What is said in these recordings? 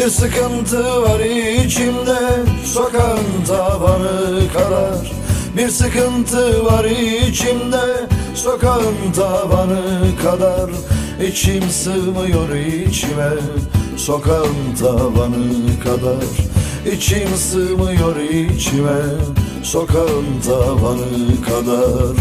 Bir sıkıntı var içimde, sokağın tavanı kadar. Bir sıkıntı var içimde, sokağın tavanı kadar. İçim sığmıyor içime, sokağın tavanı kadar. İçim sığmıyor içime, sokağın tavanı kadar.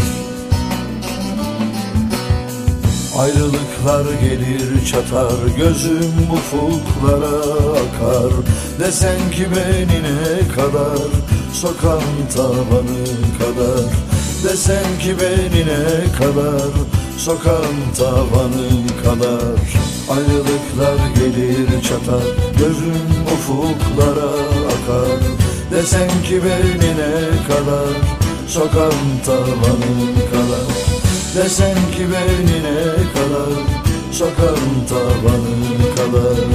Ayrılıklar gelir çatar, gözüm ufuklara akar. Desen ki beni ne kadar, sokağın tavanı kadar. Desen ki beni ne kadar, sokağın tavanı kadar. Ayrılıklar gelir çatar, gözüm ufuklara akar. Desen ki beni ne kadar, sokağın tavanı kadar. Desen ki beni ne kadar, sokağın tavanı kadar.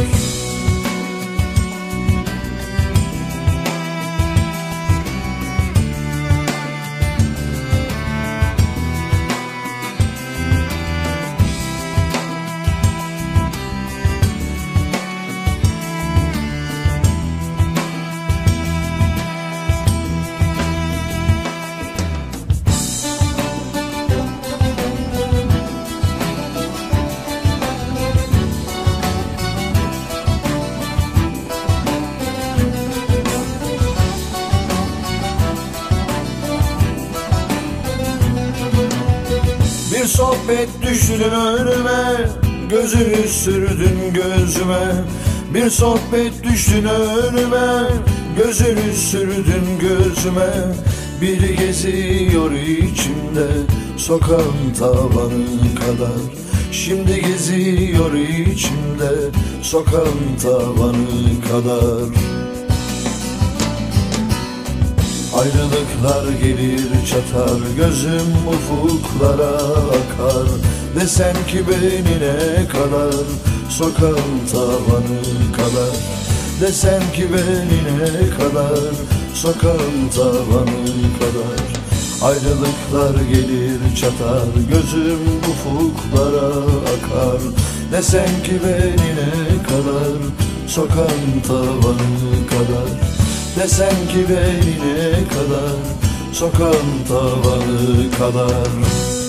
Bir sohbet düştün önüme, gözünü sürdün gözüme. Bir sohbet düştün önüme, gözünü sürdün gözüme. Biri geziyor içimde, sokağın tavanı kadar. Şimdi geziyor içimde, sokağın tavanı kadar. Ayrılıklar gelir çatar, gözüm ufuklara akar. Desen ki beni ne kadar, sokağın tavanı kadar. Desen ki beni ne kadar, sokağın tavanı kadar. Ayrılıklar gelir çatar, gözüm ufuklara akar. Desen ki beni ne kadar, sokağın tavanı kadar. Desen ki beni ne kadar, sokağın tavanı kadar.